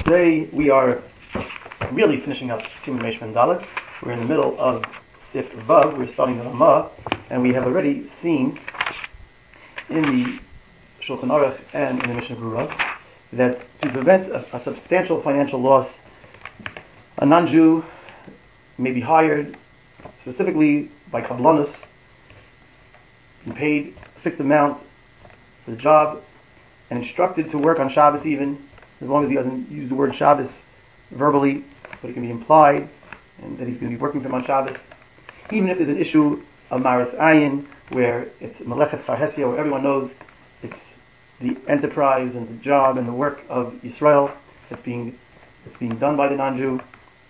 Today we are really finishing up Siman Reish Mem Dalet. We're in the middle of Sif Vav. We're starting the Ramah, and we have already seen in the Shulchan Aruch and in the Mishnah Berurah that to prevent a substantial financial loss, a non-Jew may be hired specifically by Kabbalanus and paid a fixed amount for the job and instructed to work on Shabbos, even as long as he doesn't use the word Shabbos verbally, but it can be implied and that he's going to be working for him on Shabbos. Even if there's an issue of Maris Ayin, where it's Meleches Farhesia, where everyone knows it's the enterprise and the job and the work of Yisrael that's being done by the non-Jew.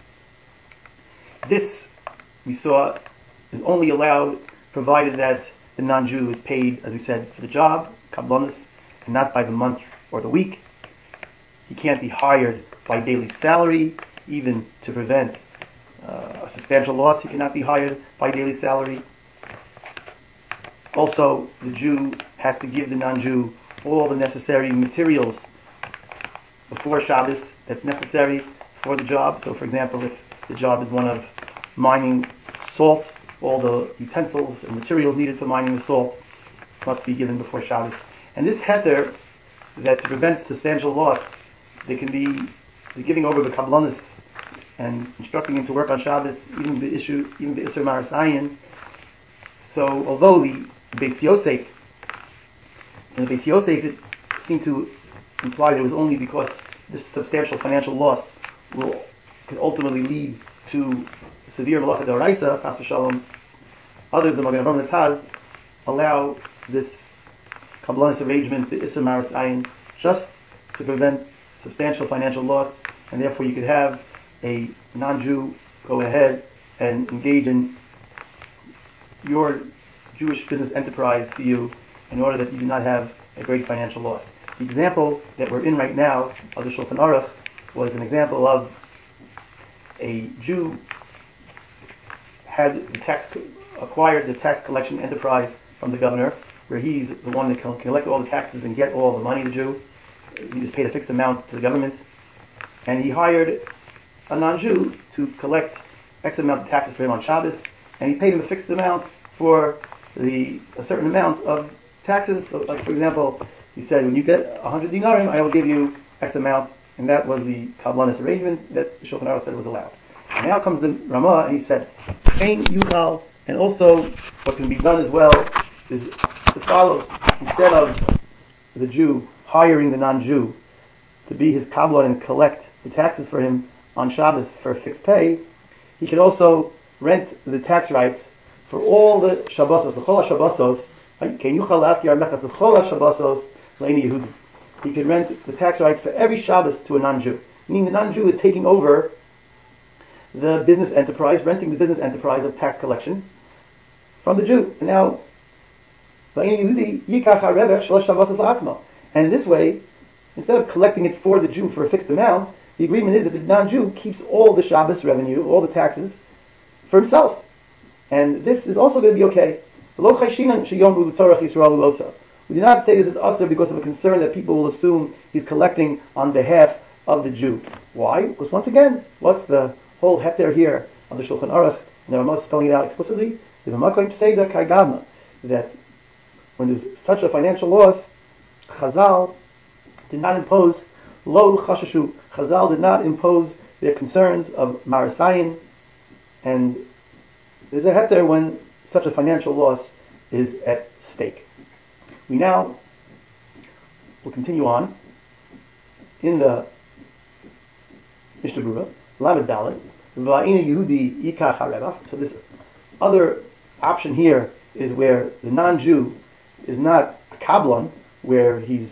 This, we saw, is only allowed provided that the non-Jew is paid, as we said, for the job, kabbalanus, and not by the month or the week. He can't be hired by daily salary, even to prevent a substantial loss. He cannot be hired by daily salary. Also, the Jew has to give the non-Jew all the necessary materials before Shabbos that's necessary for the job. So, for example, if the job is one of mining salt, all the utensils and materials needed for mining the salt must be given before Shabbos. And this heter, that to prevent substantial loss, they can be giving over the kabbalanus and instructing him to work on Shabbos, even the Isser Maris Ayin. So, although the Beis Yosef, it seemed to imply that it was only because this substantial financial loss could ultimately lead to severe Malacha D'Oraisa, Chas v'Shalom. Others, the Magen Avraham Taz, allow this kabbalanus arrangement, the Isser Maris Ayin, just to prevent substantial financial loss, and therefore you could have a non-Jew go ahead and engage in your Jewish business enterprise for you in order that you do not have a great financial loss. The example that we're in right now of the Shulchan Aruch was an example of a Jew acquired the tax collection enterprise from the governor, where he's the one that can collect all the taxes and get all the money, the Jew. He just paid a fixed amount to the government, and he hired a non-Jew to collect X amount of taxes for him on Shabbos, and he paid him a fixed amount for a certain amount of taxes. So, like, for example, he said, when you get 100 dinarim, I will give you X amount, and that was the kabbalanus arrangement that the Shulchan Aruch said was allowed. And now comes the Ramah, and he says, Ein Yuchal, and also what can be done as well is as follows: instead of the Jew hiring the non-Jew to be his kabbalan and collect the taxes for him on Shabbos for fixed pay, he can also rent the tax rights for all the Shabbosos, the Chol HaShabbosos. He could rent the tax rights for every Shabbos to a non-Jew. Meaning the non-Jew is taking over the business enterprise, renting the business enterprise of tax collection from the Jew. And now, and in this way, instead of collecting it for the Jew for a fixed amount, the agreement is that the non-Jew keeps all the Shabbos revenue, all the taxes, for himself. And this is also going to be okay. We do not say this is usher because of a concern that people will assume he's collecting on behalf of the Jew. Why? Because once again, what's the whole heter here of the Shulchan Aruch? And the Ramah is spelling it out explicitly. That when there's such a financial loss, Chazal did not impose lo chashashu. Chazal did not impose their concerns of Maris Ayin, and there's a heter when such a financial loss is at stake. We now will continue on in the Mishnah Berurah, Lamed Dalet, V'ayina Yehudi yikach harevach. So this other option here is where the non-Jew is not a kabbalan, where he's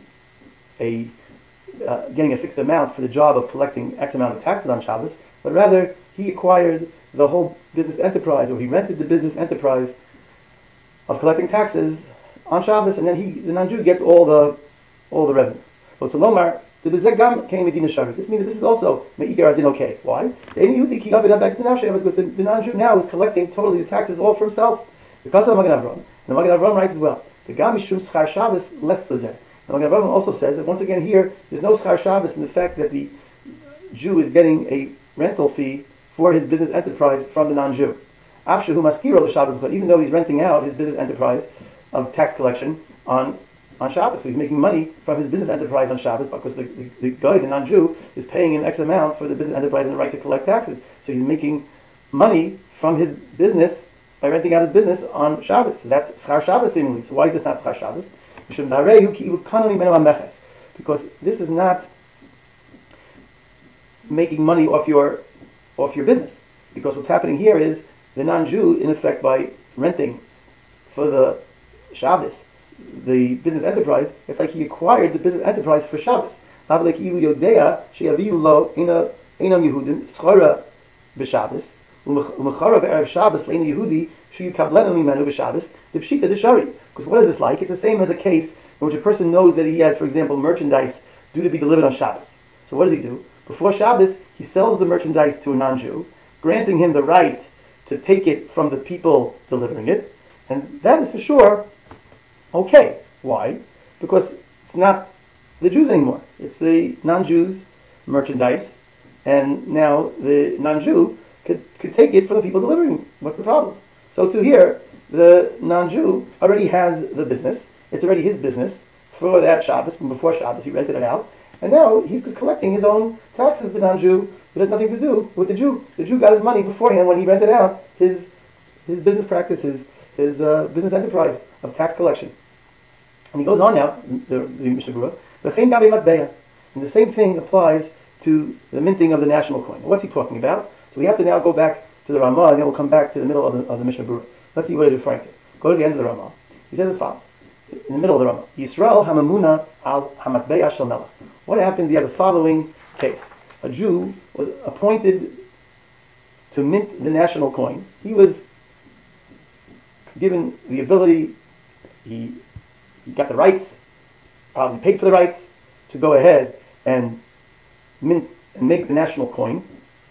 getting a fixed amount for the job of collecting X amount of taxes on Shabbos, but rather he acquired the whole business enterprise, or he rented the business enterprise of collecting taxes on Shabbos, and then the non-Jew gets all the revenue. But Salomar, the Bezegam came Medina Shari. This means that this is also Me'ikar Adin okay. Why? Because the non-Jew now is collecting totally the taxes all for himself. Because of the Magen Avraham. The Magen Avraham writes as well, the Gam Mishum Schar Shabbos less Bezer. The Magen Avraham also says that once again here, there's no Schar Shabbos in the fact that the Jew is getting a rental fee for his business enterprise from the non-Jew. Even though he's renting out his business enterprise of tax collection on Shabbos. So he's making money from his business enterprise on Shabbos because the guy, the non-Jew, is paying an X amount for the business enterprise and the right to collect taxes. So he's making money from his business by renting out his business on Shabbos. So that's Schar Shabbos seemingly. So why is this not Schar Shabbos? Because this is not making money off your business. Because what's happening here is the non-Jew, in effect, by renting for the Shabbos the business enterprise, it's like he acquired the business enterprise for Shabbos. Because what is this like? It's the same as a case in which a person knows that he has, for example, merchandise due to be delivered on Shabbos. So what does he do? Before Shabbos, he sells the merchandise to a non-Jew, granting him the right to take it from the people delivering it, and that is for sure okay. Why? Because it's not the Jews anymore. It's the non-Jews' merchandise, and now the non-Jew could take it from the people delivering. What's the problem? So to here, the non-Jew already has the business. It's already his business for that Shabbos. From before Shabbos, he rented it out, and now he's just collecting his own taxes. The non-Jew, it has nothing to do with the Jew. The Jew got his money beforehand when he rented out his business practice, his business enterprise of tax collection. And he goes on now, the Mishnah Berurah, and the same thing applies to the minting of the national coin. What's he talking about? So we have to now go back to the Ramah, and then we'll come back to the middle of the Mishnah Berurah. Let's see what he's referring to. Go to the end of the Ramah. He says as follows, in the middle of the Ramah, Yisrael hamamuna al hamatbeya shel melech. What happens? You have the following case. A Jew was appointed to mint the national coin. He was given the ability, he got the rights, probably paid for the rights, to go ahead and mint and make the national coin.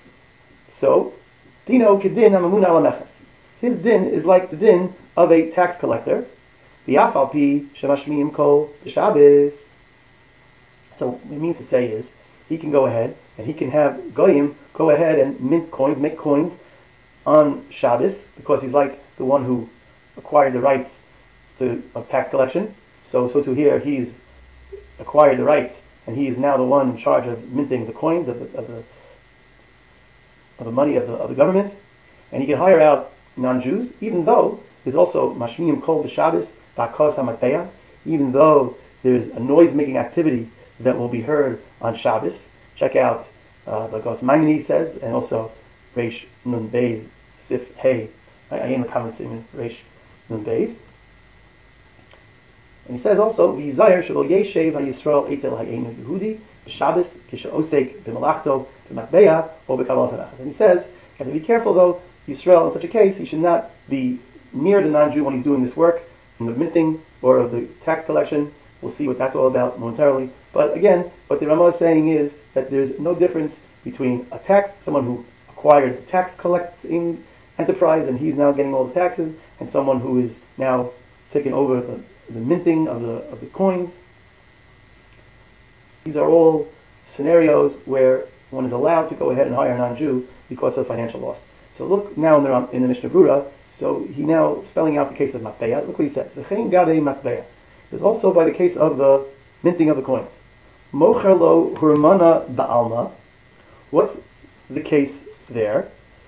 So, Dino kedin hamamun ala meches. His din is like the din of a tax collector. V'afal pi shemashmiim kol b'Shabbos. So what it means to say is, he can go ahead and he can have goyim go ahead and mint coins, make coins on Shabbos, because he's like the one who acquired the rights of tax collection. So to here, he's acquired the rights, and he is now the one in charge of minting the coins of the money of the government, and he can hire out non-Jews, even though there's also mashmiim kol b'Shabbos ba'kos hamatbeya, even though there's a noise-making activity that will be heard on Shabbos. Check out like Maimonides says, and also Reish Nun Beis Sif Hey. I am the comments in Reish Nun Beis. And he says also, "V'yizayir shelo yeshev ha'Yisrael etel ha'einu Yehudi b'Shabbos kishe'osek b'malachto b'matbeya or b'kavalas hanachas." And he says, you have to be careful though, Yisrael in such a case, he should not be near the non-Jew when he's doing this work, in the minting or of the tax collection. We'll see what that's all about momentarily. But again, what the Ramah is saying is that there's no difference between someone who acquired a tax collecting enterprise and he's now getting all the taxes, and someone who is now taking over the minting of the coins. These are all scenarios where one is allowed to go ahead and hire a non-Jew because of financial loss. So look now in the Mishnah Berurah. So he now spelling out the case of matbeya. Look what he says. V'chein gadei matbeya. There's also by the case of the minting of the coins. Mocher lo hurmana ba'alma. What's the case there?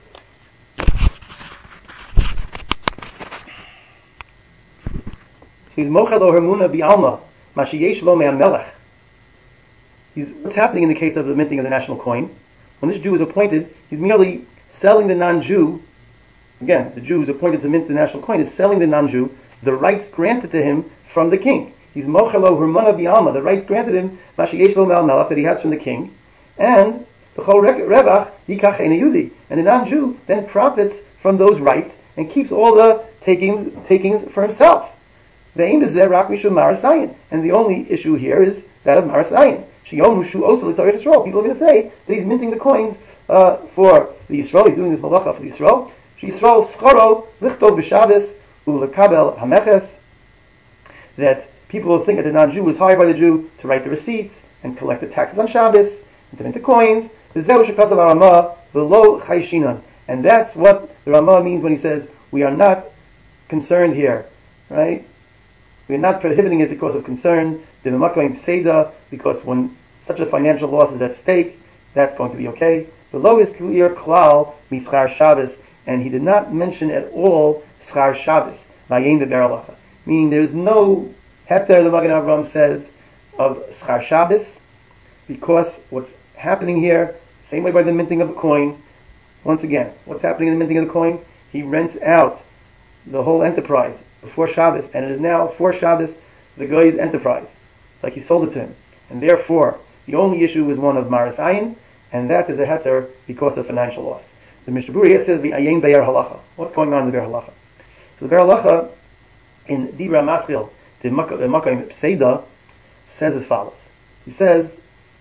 So he's mocher lo hurmana ba'alma. Mashiyesh lo me'amelech. What's happening in the case of the minting of the national coin? When this Jew is appointed, he's merely selling the non-Jew. Again, the Jew who's appointed to mint the national coin is selling the non-Jew the rights granted to him from the king. He's mochelo hermana bi'alma, the rights granted him, mashiyesh lo me'al melech, that he has from the king, and b'chol revach yikach ein Yehudi, and the non-Jew then profits from those rights and keeps all the takings for himself. Ve'im b'zeh rak mishum marasayin, and the only issue here is that of marasayin. Sheyom shu osel l'tzarech Yisrael. People are going to say that he's minting the coins for the Yisrael. He's doing this malacha for the Yisrael. Yisrael scharo lichtov b'Shabbos u'lekabel hameches. That people will think that the non-Jew was hired by the Jew to write the receipts and collect the taxes on Shabbos and to mint the coins. And that's what the Ramah means when he says we are not concerned here, right? We are not prohibiting it because of concern. Because when such a financial loss is at stake, that's going to be okay. The low is clear klal mischar Shabbos, and he did not mention at all schar Shabbos, meaning there's no heter, the Magen Avraham says, of schar Shabbos, because what's happening here, same way by the minting of a coin, once again, what's happening in the minting of the coin? He rents out the whole enterprise before Shabbos, and it is now for Shabbos the guy's enterprise. It's like he sold it to him. And therefore, the only issue is one of Maris Ayin, and that is a heter because of financial loss. The Mishnah Berurah here says, V'ayin Be'er Halacha. What's going on in the Be'er Halacha? So the Be'er Halacha, in Dibra Maschil, the Makayim Pseida, says as follows. He says,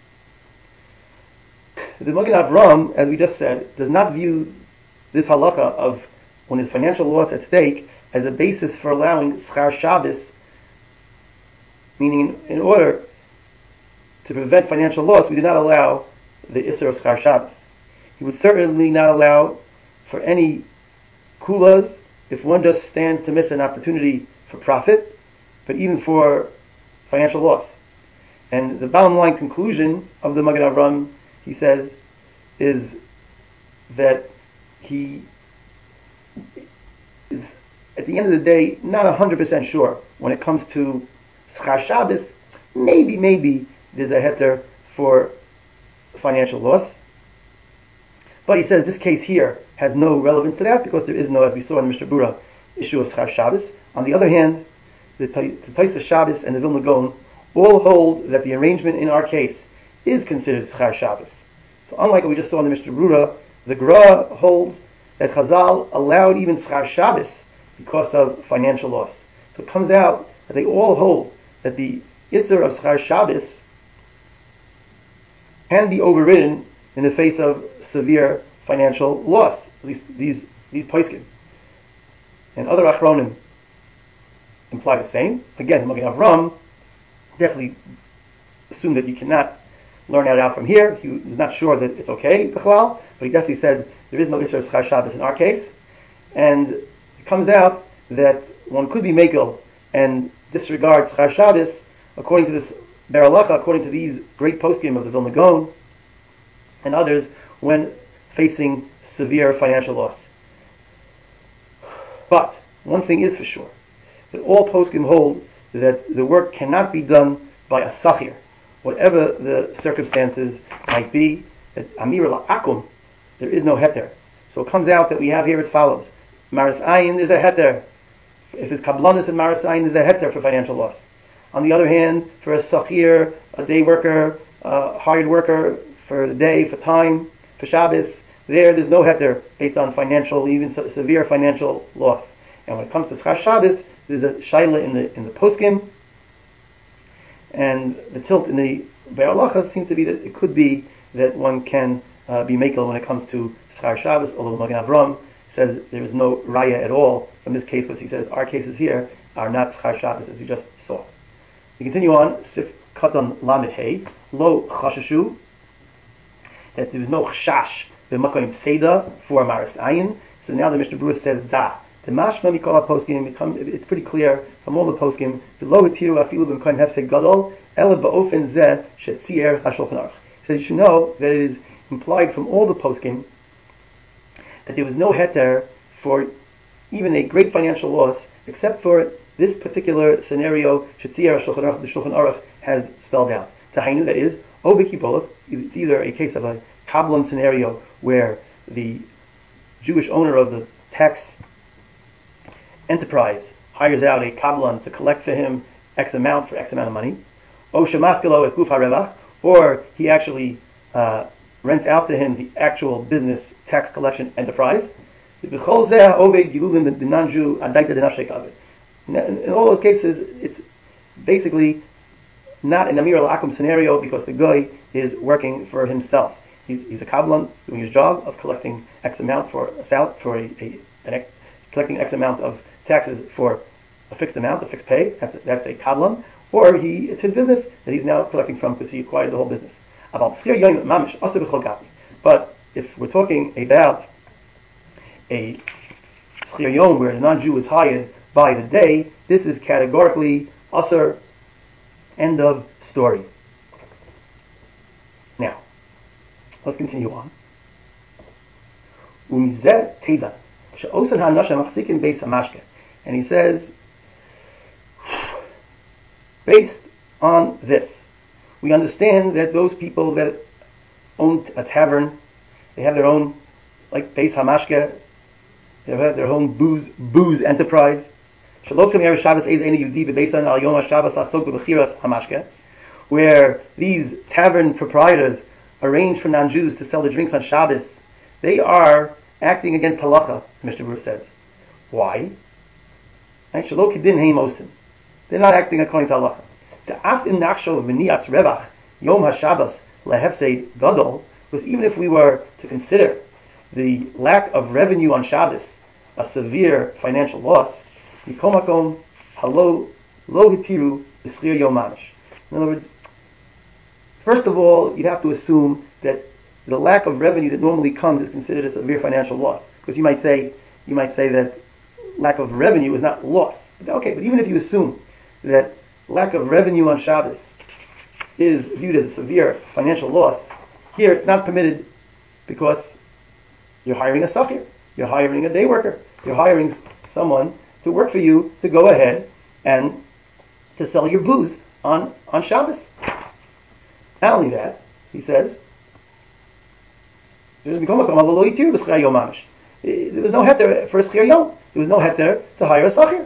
the Magen Avraham, as we just said, does not view this halacha of when there's financial loss at stake as a basis for allowing schar Shabbos, meaning in order to prevent financial loss, we do not allow the Isser of schar Shabbos. He would certainly not allow for any kulas if one just stands to miss an opportunity for profit, but even for financial loss. And the bottom line conclusion of the Magen Avraham, he says, is that he is, at the end of the day, not 100% sure when it comes to schar Shabbos. Maybe there's a heter for financial loss. But he says this case here has no relevance to that because there is no, as we saw in Mishnah Berurah, issue of schar Shabbos. On the other hand, the Taisa Shabbos and the Vilna Gaon all hold that the arrangement in our case is considered schar Shabbos. So unlike what we just saw in the Mishnah Berurah, the Gra holds that Chazal allowed even schar Shabbos because of financial loss. So it comes out that they all hold that the Isser of schar Shabbos can be overridden in the face of severe financial loss. At least these poskim. And other achronim imply the same. Again, Magen Avraham definitely assumed that you cannot learn that out from here. He was not sure that it's okay, b'chlal, but he definitely said there is no Isser schar Shabbos in our case. And it comes out that one could be mekel and disregard schar Shabbos according to this Be'er Halacha, according to these great poskim of the Vilna Gaon and others, when facing severe financial loss. But one thing is for sure, that all poskim hold that the work cannot be done by a sachir, whatever the circumstances might be. That amir la'akum, there is no heter. So it comes out that we have here as follows: Maris Ayin is a heter. If it's kablanus and Maris Ayin is a heter for financial loss. On the other hand, for a sachir, a day worker, a hired worker for the day, for time, for Shabbos, there's no heter based on financial, even severe financial loss. And when it comes to schar Shabbos, there's a shaila in the poskim, and the tilt in the Be'er Halacha seems to be that it could be that one can be mekel when it comes to schar Shabbos, although Magen Avraham says there is no raya at all from this case, because he says our cases here are not schar Shabbos, as we just saw. We continue on, Sif Katan Lamed Hey, Lo Chashashu, that there was no chashash b'makom pseida for Maris Ayin. So now the Mishnah Berurah says da. The mashma mikol poskim, it's pretty clear from all the poskim. The lo hitiru afilu b'makom hefsek gadol ela ba'ofen zeh shetzier hashulchan aruch. So you should know that it is implied from all the poskim that there was no heter for even a great financial loss, except for this particular scenario shetzier hashulchan aruch, the Shulchan Aruch has spelled out. Tahainu, that is, obikibolos, it's either a case of a kablan scenario where the Jewish owner of the tax enterprise hires out a kablan to collect for him X amount for X amount of money, o shemaskelo es guf harevach, or he actually rents out to him the actual business tax collection enterprise. In all those cases, it's basically not an Amir al-Akum scenario because the guy is working for himself. He's a kabbalan doing his job of collecting X amount for a salary, for collecting X amount of taxes for a fixed amount, a fixed pay. That's a kabbalan. Or it's his business that he's now collecting from because he acquired the whole business. But if we're talking about a Schir Yom where the non-Jew is hired by the day, this is categorically Asur. End of story. Now, let's continue on. And he says, based on this, we understand that those people that own a tavern, they have their own, like Beis Hamashke, they have their own booze enterprise. Where these tavern proprietors arrange for non-Jews to sell the drinks on Shabbos, they are acting against halacha, Mishnah Berurah says. Why? Right? They're not acting according to halacha. Because even if we were to consider the lack of revenue on Shabbos a severe financial loss, in other words, first of all, you'd have to assume that the lack of revenue that normally comes is considered a severe financial loss. Because you might say that lack of revenue is not loss. Okay, but even if you assume that lack of revenue on Shabbos is viewed as a severe financial loss, here it's not permitted because you're hiring a sachir, you're hiring a day worker, you're hiring someone to work for you to go ahead and to sell your booze on Shabbos. Not only that, he says, there was no heter for a schir yom. There was no heter to hire a sachir.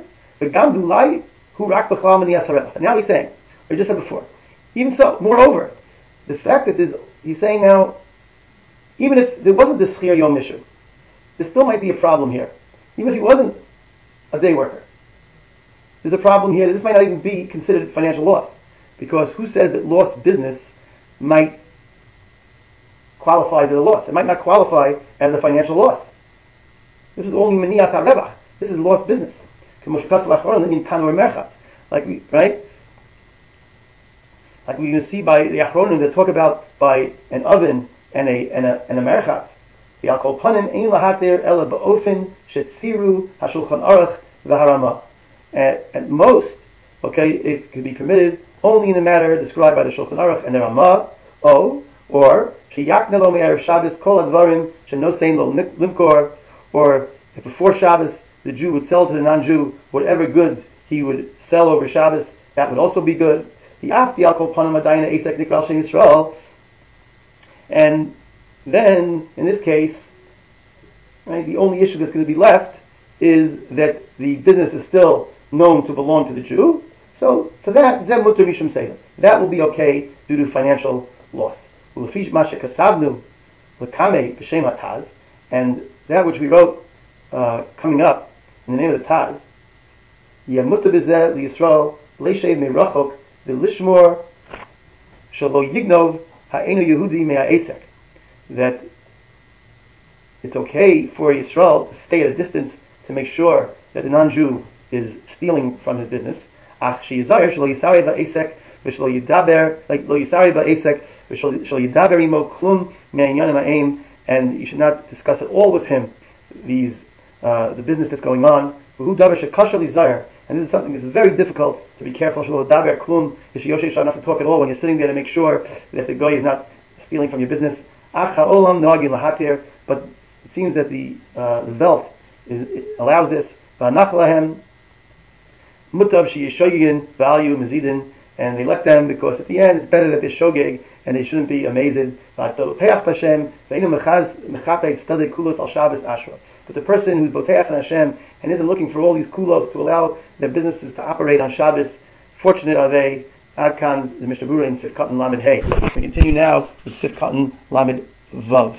Now he's saying, we just said before, even so, moreover, the fact that he's saying now, even if there wasn't this schir yom issue, there still might be a problem here. Even if he wasn't a day worker, there's a problem here that this might not even be considered financial loss. Because who says that lost business might qualify as a loss? It might not qualify as a financial loss. This is only manias harevach. This is lost business. Like right? Like we're going to see by the Achronim that talk about by an oven and a merchas. The alkol panim ein lahater ela ba'ofen shetsiru hashulchan aruch v'harama. At most, okay, it could be permitted only in the matter described by the Shulchan Aruch and the Ramah, or sheyakne lo me'erev Shabbos kol advarim shenosein lo limkor, or if before Shabbos the Jew would sell to the non-Jew whatever goods he would sell over Shabbos, that would also be good. The afti alkol panim adayna esek nikral shem Yisrael, and then in this case, right, the only issue that's going to be left is that the business is still known to belong to the Jew. So for that, zem muter mishum seida, that will be okay due to financial loss. Ulefish mashe kasavnu lekame b'shem hataz, and that which we wrote coming up in the name of the Taz, yamuter b'zeh liyisrael leishev meirachok v'lishmor shelo yignov ha'enu Yehudi me'asek, that it's okay for Yisrael to stay at a distance to make sure that the non-Jew is stealing from his business. And you should not discuss at all with him the business that's going on. And this is something that's very difficult to be careful. Not to talk at all when you're sitting there to make sure that the guy is not stealing from your business. But it seems that the Velt allows this. Mutab sheyeshogegin value mezidin, and they let them because at the end it's better that they're shogeg and they shouldn't be amazed. But the person who's boteach and Hashem and isn't looking for all these kulos to allow their businesses to operate on Shabbos, fortunate are they. Adkan the Mishnah Berurah in Sif Katan Lamed Hey. We continue now with Sif Katan Lamed Vav.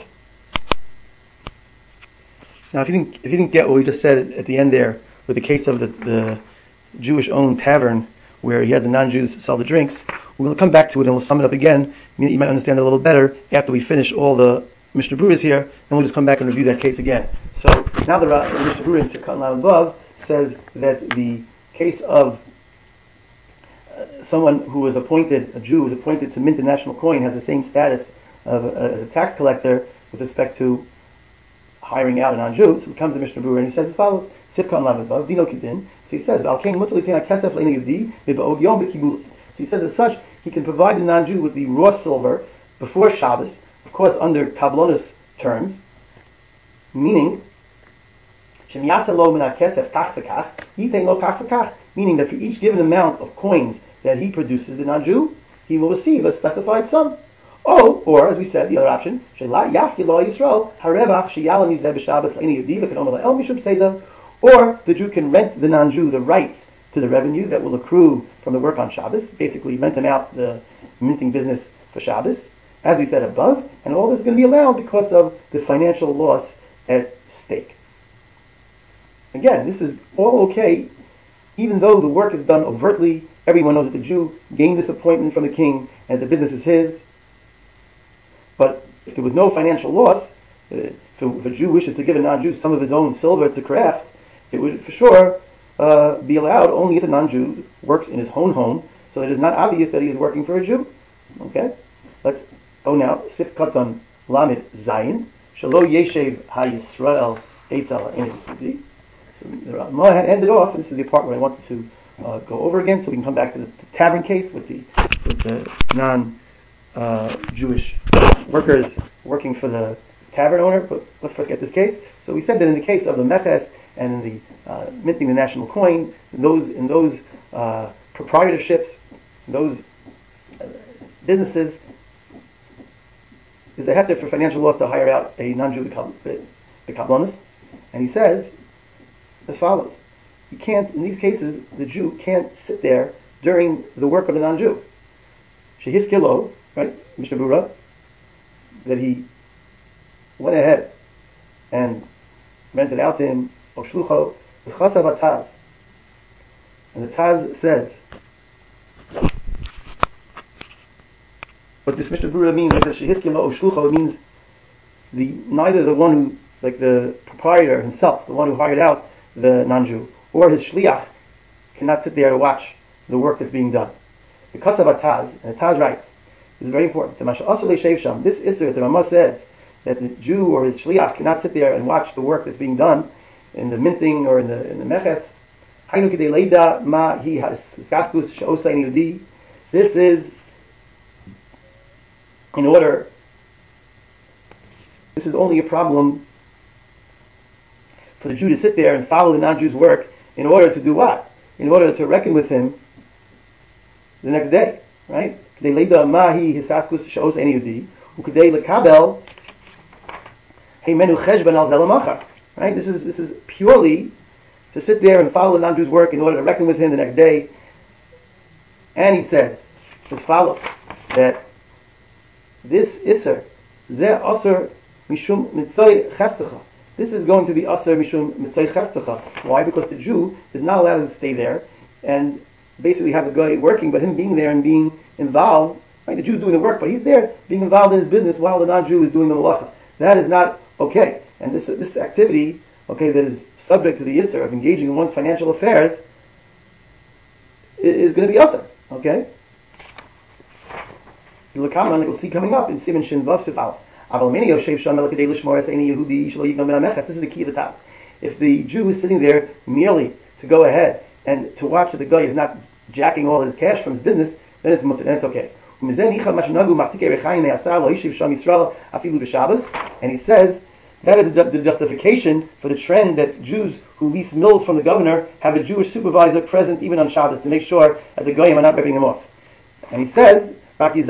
Now, if you didn't get what we just said at the end there with the case of the Jewish-owned tavern where he has the non-Jews sell the drinks, we'll come back to it and we'll sum it up again. You might understand it a little better after we finish all the Mishnah Berurahs here, then we'll just come back and review that case again. So now the Mishnah Berurah in Sif Katan Lamed Vav says that the case of someone who was appointed, a Jew who was appointed to mint the national coin, has the same status as a tax collector with respect to hiring out a non-Jew. So it comes to Mishnah Berurah and he says as follows: Sifka and Lamed Dino Kidin. So he says, Al Kain Mutar Litena Kesef Leini Yehudi Mibaod Yom B'Kibulos. So he says as such, he can provide the non-Jew with the raw silver before Shabbos, of course under Kablonis terms, meaning meaning that for each given amount of coins that he produces, the non-Jew, he will receive a specified sum. Or as we said, the other option, or the Jew can rent the non-Jew the rights to the revenue that will accrue from the work on Shabbos, basically rent him out the minting business for Shabbos, as we said above, and all this is going to be allowed because of the financial loss at stake. Again, this is all okay, even though the work is done overtly. Everyone knows that the Jew gained this appointment from the king and the business is his. But if there was no financial loss, if a Jew wishes to give a non-Jew some of his own silver to craft, it would for sure be allowed only if the non-Jew works in his own home, so that it is not obvious that he is working for a Jew. Okay? Let's go now. Sif Katan Lamed Zayin. Shalo Yeshev HaYisrael Eitzal Ein. So the Ramah had ended off, and this is the part where I wanted to go over again, so we can come back to the tavern case with the non-Jewish workers working for the tavern owner. But let's first get this case. So we said that in the case of the Meches and in the minting the national coin, in those proprietorships, those businesses, is a heter for financial loss to hire out a non-Jew kablonis, and he says as follows: you can't, in these cases, the Jew can't sit there during the work of the non-Jew. Shehiskilo, right, Mishnah Berurah, that he went ahead and rented out to him Oshlucho v'chasav Taz, and the Taz says what this Mishnah Berurah means. It says Shehiskilo Oshlucho, it means neither the one who, like the proprietor himself, the one who hired out the non-Jew, or his shliach cannot sit there to watch the work that's being done. Because of a Taz, and the Taz writes, this is very important. This Isser, the Ramah says that the Jew or his shliach cannot sit there and watch the work that's being done in the minting or in the meches. This is in order. This is only a problem for the Jew to sit there and follow the non-Jew's work in order to do what? In order to reckon with him the next day, right? Right? This is purely to sit there and follow the non-Jew's work in order to reckon with him the next day. And he says as follows, that this Isser, Zeh Asr Mishum Mitzay Chefzecha, this is going to be Asr Mishum Mitzay Chefzecha. Why? Because the Jew is not allowed to stay there and basically have a guy working, but him being there and being involved, right? The Jew's doing the work, but he's there being involved in his business while the non-Jew is doing the malacha. That is not okay. And this activity, okay, that is subject to the Isser of engaging in one's financial affairs is going to be Asr. Okay? The Lakaman, like we'll see coming up in Siman Shin Vav Sif Aleph. This is the key of the Taz. If the Jew is sitting there merely to go ahead and to watch that the guy is not jacking all his cash from his business, then it's mutter, then it's okay. And he says that is the justification for the trend that Jews who lease mills from the governor have a Jewish supervisor present even on Shabbos to make sure that the goyim are not ripping him off. And he says, but he's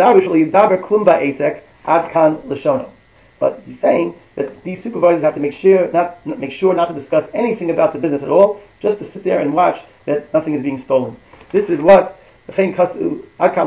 saying that these supervisors have to make sure not to discuss anything about the business at all, just to sit there and watch that nothing is being stolen. This is what this is what the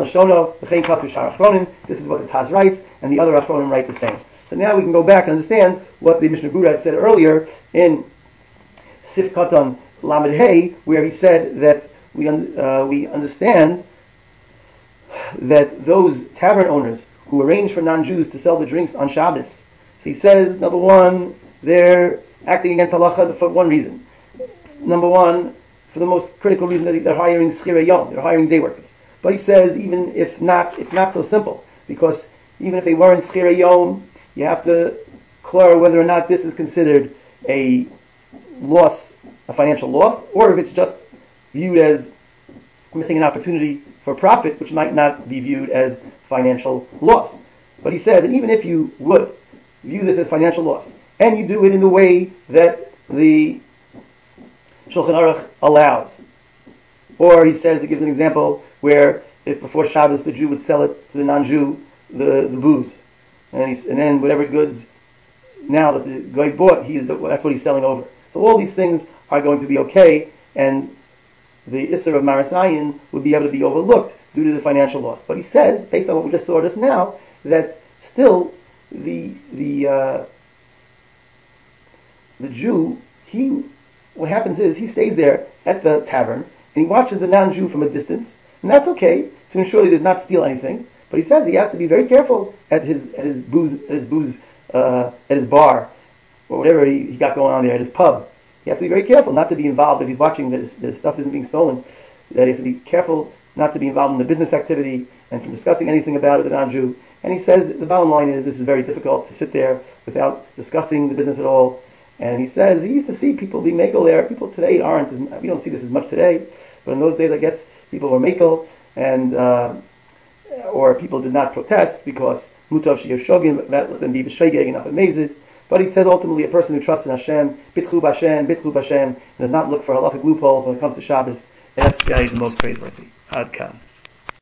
Taz writes, and the other Achronim write the same. So now we can go back and understand what the Mishnah Berurah had said earlier in Sif Katan Lamed Hey, where he said that we understand that those tavern owners who arrange for non-Jews to sell the drinks on Shabbos, so he says, number one, they're acting against halacha for one reason. Number one, for the most critical reason that they're hiring schirei yom, they're hiring day workers. But he says, even if not, it's not so simple, because even if they weren't schirei yom, you have to clear whether or not this is considered a loss, a financial loss, or if it's just viewed as missing an opportunity for profit, which might not be viewed as financial loss. But he says, and even if you would view this as financial loss, and you do it in the way that the Shulchan Aruch allows, or he says, he gives an example where if before Shabbos the Jew would sell it to the non-Jew, the booze, and then whatever goods now that the guy bought, that's what he's selling over. So all these things are going to be okay, and the Isser of Marasayan would be able to be overlooked due to the financial loss. But he says, based on what we just saw just now, that still the Jew, what happens is he stays there at the tavern and he watches the non-Jew from a distance, and that's okay to ensure that he does not steal anything. But he says he has to be very careful at his bar, or whatever he got going on there at his pub. He has to be very careful not to be involved if he's watching that his stuff isn't being stolen. That he has to be careful not to be involved in the business activity and from discussing anything about it with the non-Jew. And he says the bottom line is this is very difficult to sit there without discussing the business at all. And he says he used to see people be makel there. People today aren't. We don't see this as much today, but in those days, I guess people were makel, and or people did not protest because mutav sheyir shogim, let them be b'shegeg and not b'mezid. But he says ultimately a person who trusts in Hashem, bitchu b'Hashem, and does not look for halachic loopholes when it comes to Shabbos, that's the guy who's the most praiseworthy. Ad kan.